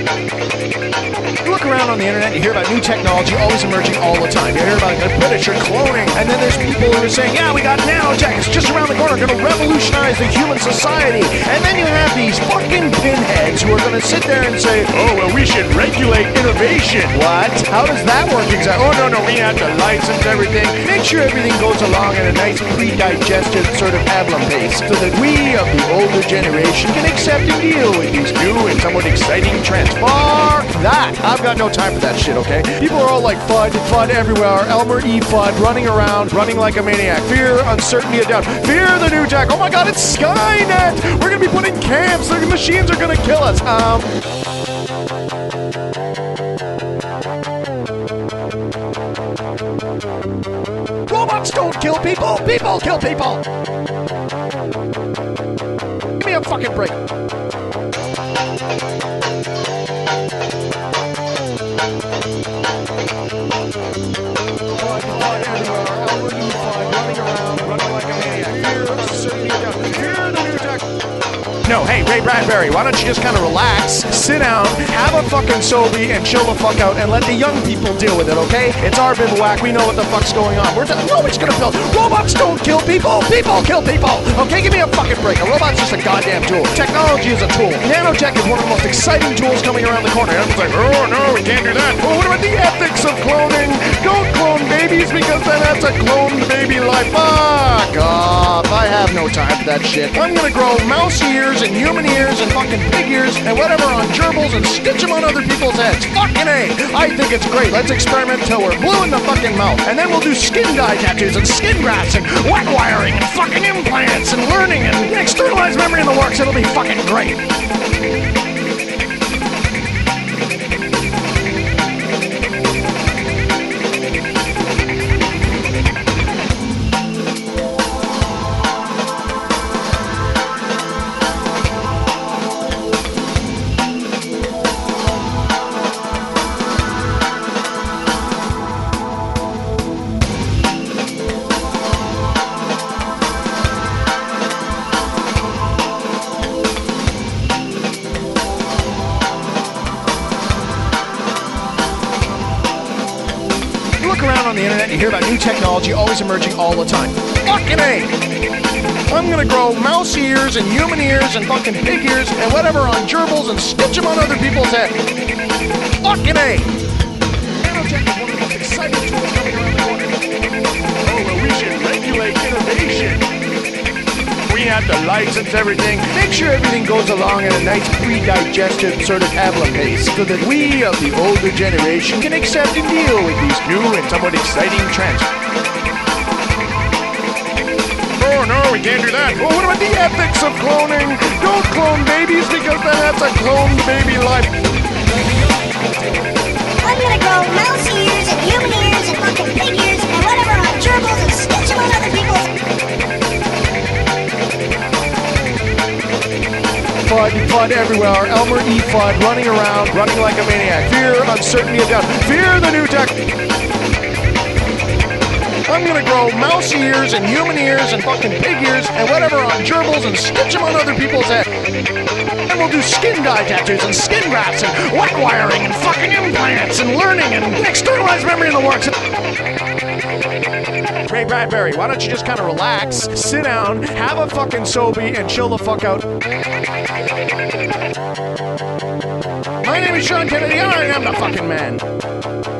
You look around on the internet, you hear about new technology always emerging all the time. You hear about the British are cloning, and then there's people who are saying, yeah, we got nanotech, it's just around the corner, going to revolutionize the human society. And then you have these fucking pinheads who are going to sit there and say, oh, well, we should regulate innovation. What? How does that work exactly? Oh, no, we have to license everything. Make sure everything goes along at a nice pre-digested sort of pablum pace, so that we of the older generation can accept and deal with these new and somewhat exciting trends. Fuck that! I've got no time for that shit, okay? People are all like FUD everywhere. Elmer E. Fudd running around, running like a maniac. Fear, uncertainty, and doubt. Fear the new tech. Oh my god, it's Skynet! We're gonna be put in camps. The machines are gonna kill us. Robots don't kill people. People kill people. Give me a fucking break. No, hey, Ray Bradbury, why don't you just kind of relax, sit down, have a fucking Sobe, and chill the fuck out, and let the young people deal with it, okay? It's our bivouac, we know what the fuck's going on. Nobody's gonna build. Robots don't kill people, people kill people! Okay, give me a fucking break. A robot's just a goddamn tool. Technology is a tool. Nanotech is one of the most exciting tools coming around the corner. Everyone's like, oh no, we can't do that. Well, what about the ethics of cloning? Don't clone babies because then that's a cloned baby life. Fuck off. I have no time for that shit. I'm gonna grow mouse ears and human ears and fucking pig ears and whatever on gerbils and stitch them on other people's heads. Fucking A. I think it's great. Let's experiment till we're blue in the fucking mouth. And then we'll do skin dye tattoos and skin grafts and wet wiring and fucking implants and learning and externalized memory in the works. It'll be fucking great. Around on the internet, you hear about new technology always emerging all the time. Fucking A! I'm gonna grow mouse ears and human ears and fucking pig ears and whatever on gerbils and stitch them on other people's heads. Fucking A! Nanotech is one of the most exciting tools coming around the corner. Oh, well, we should regulate innovation. We have to license everything. Make sure everything goes along at a nice pre-digested sort of pablum pace, so that we of the older generation can accept and deal with these new and somewhat exciting trends. Oh no, we can't do that. Well, what about the ethics of cloning? Don't clone babies because then that's a cloned baby life. I'm gonna grow mouse ears and human ears and fucking pig ears and whatever on gerbils and stitch them on other people's. FUD everywhere. Elmer E. Fudd running around, running like a maniac. Fear, uncertainty, and doubt. Fear the new tech. I'm gonna grow mouse ears and human ears and fucking pig ears and whatever on gerbils and stitch them on other people's heads. And we'll do skin dye tattoos and skin grafts and wet wiring and fucking implants and learning and externalized memory in the works. Ray Bradbury, why don't you just kind of relax, sit down, have a fucking Sobe, and chill the fuck out. My name is Sean Kennedy, and I am the fucking man.